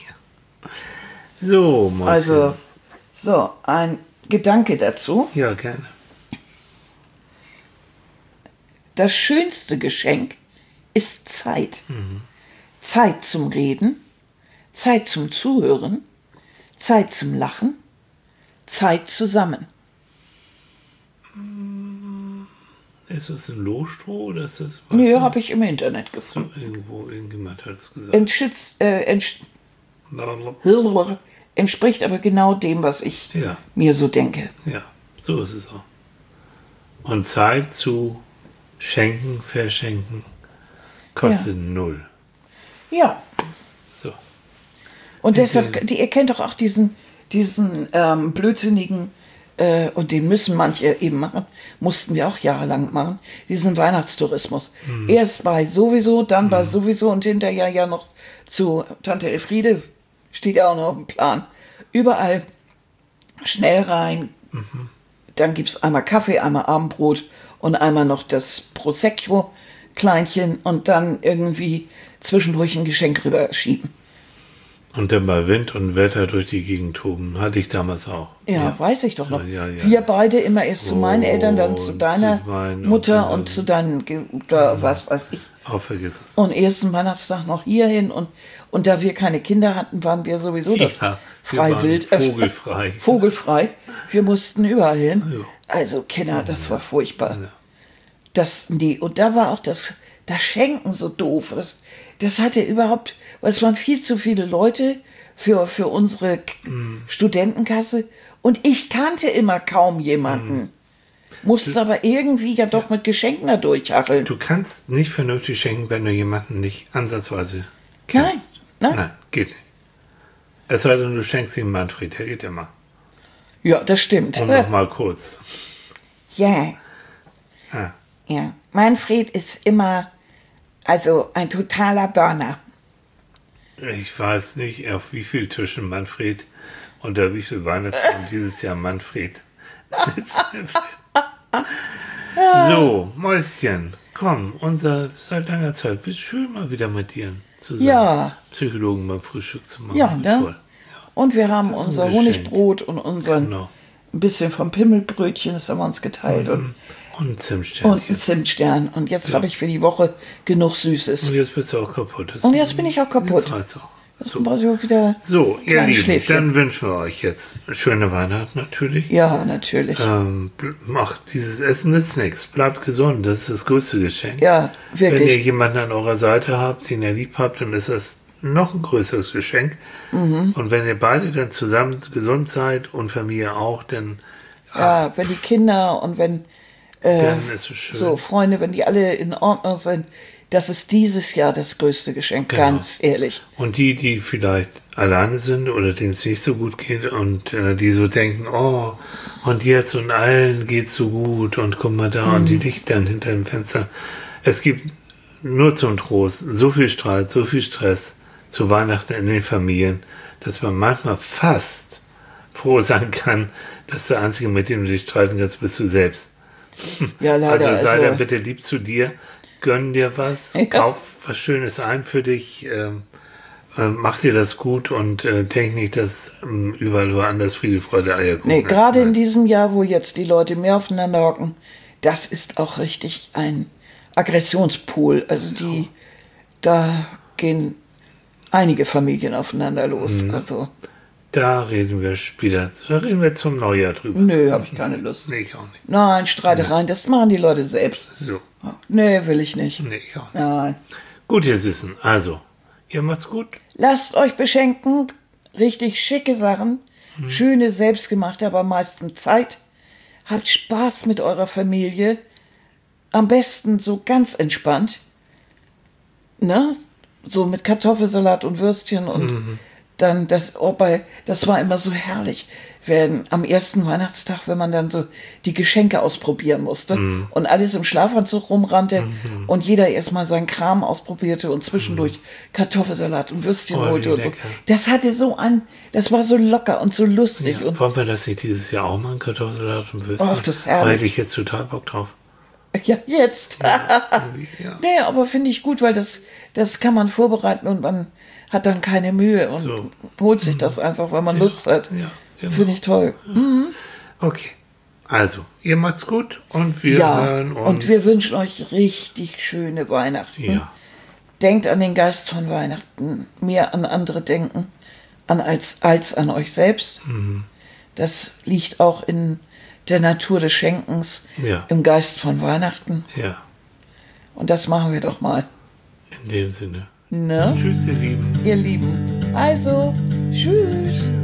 so, Marcel. Also, so, ein Gedanke dazu. Ja, gerne. Das schönste Geschenk ist Zeit. Zeit zum Reden, Zeit zum Zuhören, Zeit zum Lachen, Zeit zusammen. Ist das ein Lohstroh oder ist das was? Nee, habe ich im Internet gefunden. Irgendjemand hat es gesagt. Entspricht aber genau dem, was ich Ja. mir so denke. Ja, so ist es auch. Und Zeit zu schenken, verschenken, kostet null. Ja, So. und deshalb, ihr kennt doch auch diesen blödsinnigen, und den müssen manche eben machen, mussten wir auch jahrelang machen, diesen Weihnachtstourismus. Erst bei sowieso, dann bei sowieso und hinterher ja noch zu Tante Elfriede, steht ja auch noch auf dem Plan. Überall schnell rein, dann gibt es einmal Kaffee, einmal Abendbrot und einmal noch das Prosecco-Kleinchen und dann irgendwie zwischendurch ein Geschenk rüberschieben. Und dann bei Wind und Wetter durch die Gegend toben. Hatte ich damals auch. Ja, weiß ich doch noch. Ja. Wir beide immer erst zu meinen Eltern, dann zu Und deiner zu meinen Mutter und und zu deinen, oder was weiß ich. Auch vergiss es. Und ersten Weihnachtstag noch hierhin und da wir keine Kinder hatten, waren wir sowieso das Ja, wir frei waren wild. vogelfrei. Vogelfrei. Wir mussten überall hin. Ja. Also Kinder, das war furchtbar. Ja. Und da war auch das Schenken so doof. Das hatte überhaupt, weil es waren viel zu viele Leute für unsere Studentenkasse und ich kannte immer kaum jemanden. Musste aber irgendwie ja doch mit Geschenken da durchhacheln. Du kannst nicht vernünftig schenken, wenn du jemanden nicht ansatzweise kennst. Nein. Geht nicht. Es sei denn, du schenkst ihm Manfred, der geht immer. Ja, das stimmt. Und noch mal kurz. Ja, Ah, ja. Manfred ist immer, also ein totaler Burner. ich weiß nicht, auf wie viel Tischen Manfred unter wie viel Weihnachtsbaum dieses Jahr Manfred sitzt. So, Mäuschen, komm, seit langer Zeit, bist schön mal wieder mit dir zusammen. Ja. Psychologen beim Frühstück zu machen. Ja, Wie ne? toll. Und wir haben Das ist ein unser Geschenk. Honigbrot und unseren Genau. ein bisschen vom Pimmelbrötchen, das haben wir uns geteilt Und ein und Zimtsternchen. ein Zimtstern. Und jetzt habe ich für die Woche genug Süßes. Und jetzt bist du auch kaputt. Und jetzt bin ich auch kaputt. Jetzt reicht's auch. Das war so wieder So, ihr kleines Lieben, Schläfchen. dann wünschen wir euch jetzt schöne Weihnachten natürlich. Ja, natürlich. Macht dieses Essen nützt nichts. Bleibt gesund, das ist das größte Geschenk. Ja, Wenn ihr wirklich. jemanden an eurer Seite habt, den ihr lieb habt, dann ist das noch ein größeres Geschenk. Und wenn ihr beide dann zusammen gesund seid und Familie auch, dann, Ja, wenn die Kinder und wenn dann ist es schön. so Freunde, wenn die alle in Ordnung sind, das ist dieses Jahr das größte Geschenk, Genau. ganz ehrlich. Und die vielleicht alleine sind oder denen es nicht so gut geht und die so denken, oh, und jetzt und allen geht's so gut und guck mal da und die Lichter hinter dem Fenster. Es gibt nur zum Trost so viel Streit, so viel Stress zu Weihnachten in den Familien, dass man manchmal fast froh sein kann, dass der Einzige, mit dem du dich streiten kannst, bist du selbst. Ja, leider. Also sei dann bitte lieb zu dir, gönn dir was, Ja. kauf was Schönes ein für dich, mach dir das gut und denk nicht, dass überall woanders Friede, Freude, Eierkuchen Nee, ist. gerade in Nein. diesem Jahr, wo jetzt die Leute mehr aufeinander hocken, das ist auch richtig ein Aggressionspool. Also da gehen einige Familien aufeinander los. Also, Da reden wir später, da reden wir zum Neujahr drüber. nö, habe ich keine Lust. Nee, ich auch nicht. Nein, Streitereien, das machen die Leute selbst. So, Nee, will ich nicht. nee, ich auch nicht. Nein. Gut, ihr Süßen, also, ihr macht's gut. Lasst euch beschenken. Richtig schicke Sachen. Schöne, selbstgemachte, aber meistens Zeit. Habt Spaß mit eurer Familie. Am besten so ganz entspannt. Ne? So mit Kartoffelsalat und Würstchen und dann das war immer so herrlich. Am ersten Weihnachtstag, wenn man dann so die Geschenke ausprobieren musste und alles im Schlafanzug rumrannte und jeder erstmal seinen Kram ausprobierte und zwischendurch Kartoffelsalat und Würstchen Oh, wie holte und so. lecker. Das war so locker und so lustig. Und Wollen wir das nicht dieses Jahr auch machen, Kartoffelsalat und Würstchen? Ach, das ist herrlich. Da hätte ich jetzt total Bock drauf. ja, jetzt. Ja. Nee, aber finde ich gut, weil das kann man vorbereiten und man hat dann keine Mühe und So. holt sich das einfach, weil man Lust hat. Ja, genau. Finde ich toll. Okay, also, ihr macht's gut und wir Ja, hören uns. und wir wünschen euch richtig schöne Weihnachten. Ja. Denkt an den Geist von Weihnachten, mehr an andere denken, als an euch selbst. Das liegt auch in der Natur des Schenkens, Ja. im Geist von Weihnachten. Ja, Und das machen wir doch mal. in dem Sinne. Ne? Tschüss, ihr Lieben. Ihr Lieben. Also, tschüss.